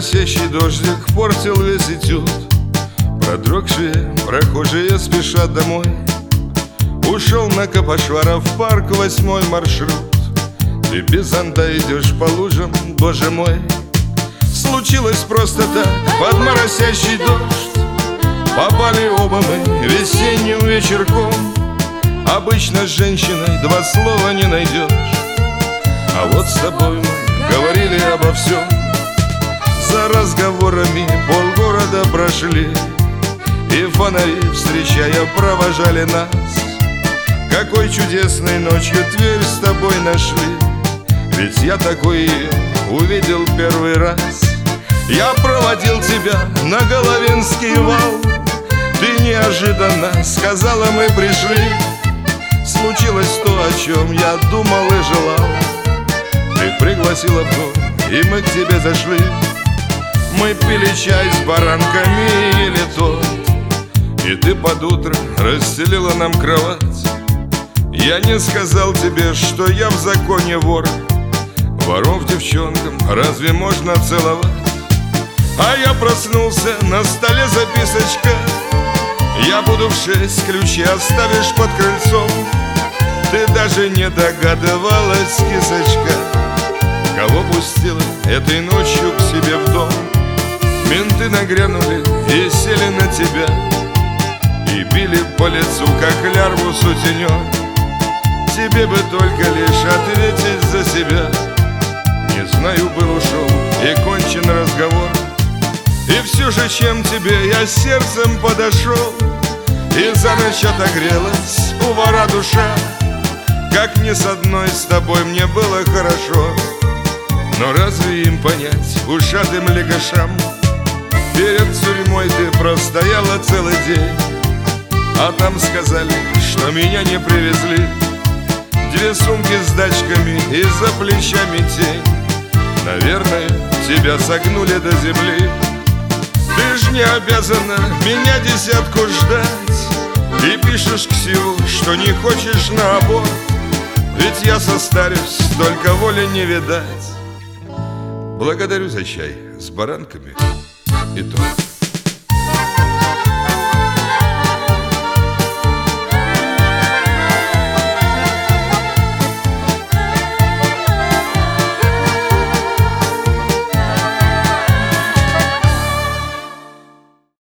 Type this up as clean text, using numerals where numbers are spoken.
моросящий дождик портил весь этюд. Продрогшие прохожие спешат домой. Ушел на Капошвара в парк 8-й маршрут. Ты без зонта идешь по лужам, боже мой. Случилось просто так, под моросящий дождь попали оба мы весенним вечерком. Обычно с женщиной два слова не найдешь, а вот с тобой мы говорили обо всем. За разговорами полгорода прошли, и фонари, встречая, провожали нас. Какой чудесной ночью Тверь с тобой нашли, ведь я такой ее увидел первый раз. Я проводил тебя на Головинский вал. Ты неожиданно сказала, мы пришли. Случилось то, о чем я думал и желал. Ты пригласила в дом, и мы к тебе зашли. Мы пили чай с баранками и ели торт, и ты под утро расстелила нам кровать. Я не сказал тебе, что я в законе вор. Воров девчонкам разве можно целовать? А я проснулся, на столе записочка: я буду в 6, ключи оставишь под крыльцом. Ты даже не догадывалась, кисочка, кого пустила этой ночью к себе в дом. Менты нагрянули и сели на тебя, и били по лицу, как лярву сутенер. Тебе бы только лишь ответить за себя. Не знаю, был ушел и кончен разговор. И все же, чем тебе я сердцем подошел, и за ночь отогрелась у вора душа. Как ни с одной с тобой мне было хорошо, но разве им понять, ушатым легашам? Перед тюрьмой ты простояла целый день, а там сказали, что меня не привезли. 2 сумки с дачками и за плечами тень. Наверное, тебя согнули до земли. Ты ж не обязана меня десятку ждать, и пишешь Ксю, что не хочешь на аборт. Ведь я состарюсь, только воли не видать. Благодарю за чай с баранками и торт.